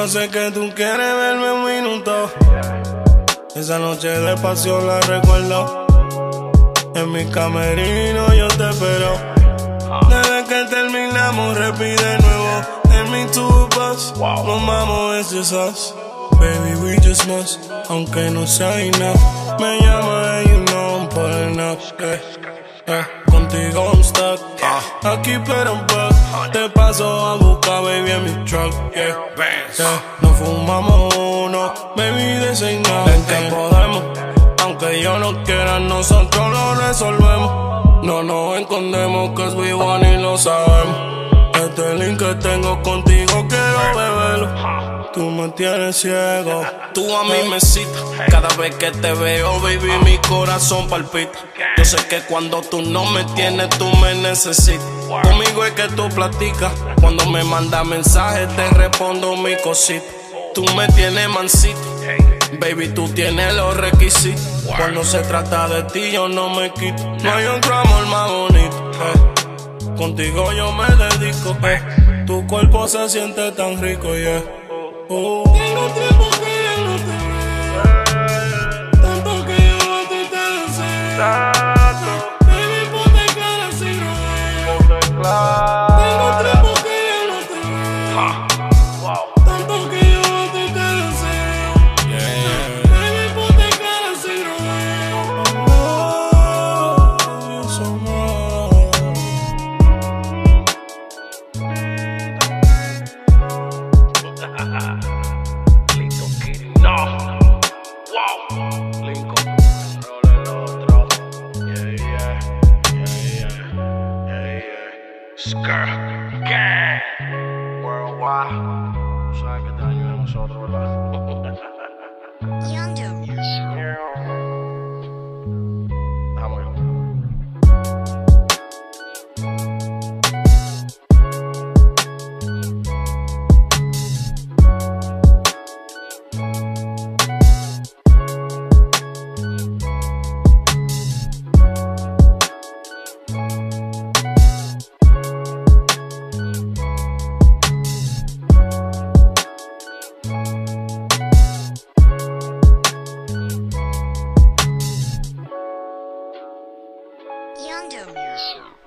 sé que tú quieres verme un minuto. Esa noche de pasión la recuerdo. En mi camerino yo te espero. Desde que terminamos, repite de nuevo. En mi toolbox, nos vamos, it's just us. Baby, we just must, aunque no sea enough. Me llama and you know I'm pulling up. Contigo I'm stuck. I keep it on buck. Te paso a buscar, baby, en mi truck. No fumamos uno, baby, this ain't nothing. Que podemos, aunque yo no quiera, nosotros lo resolvemos. No nos escondemos, cause we want y lo sabemos. Este link que tengo contigo quiero beberlo. Tú me tienes ciego. Tú a mí me citas. Cada vez que te veo, baby, mi corazón palpita. Yo sé que cuando tú no me tienes, tú me necesitas. Conmigo es que tú platicas. Cuando me mandas mensajes, te respondo mi cosita. Tú me tienes mansito. Baby, tú tienes los requisitos. Cuando se trata de ti, yo no me quito. No hay otro amor más bonito. Contigo yo me dedico. Tu cuerpo se siente tan rico, yeah. Tengo tiempo que ya no te veo, tanto que yo a ti te deseo. Baby, ponte cara sin rodeo. Tengo tiempo que ya no te veo, tanto que yo a ti te deseo. Baby, ponte cara sin rodeo. Lincoln Kitty, no. Wow. Lincoln, rola el otro. Yeah. Skirt, gang. Worldwide. Tú sabes que te ayuda a nosotros, ¿verdad? Déjame ir. Young Music.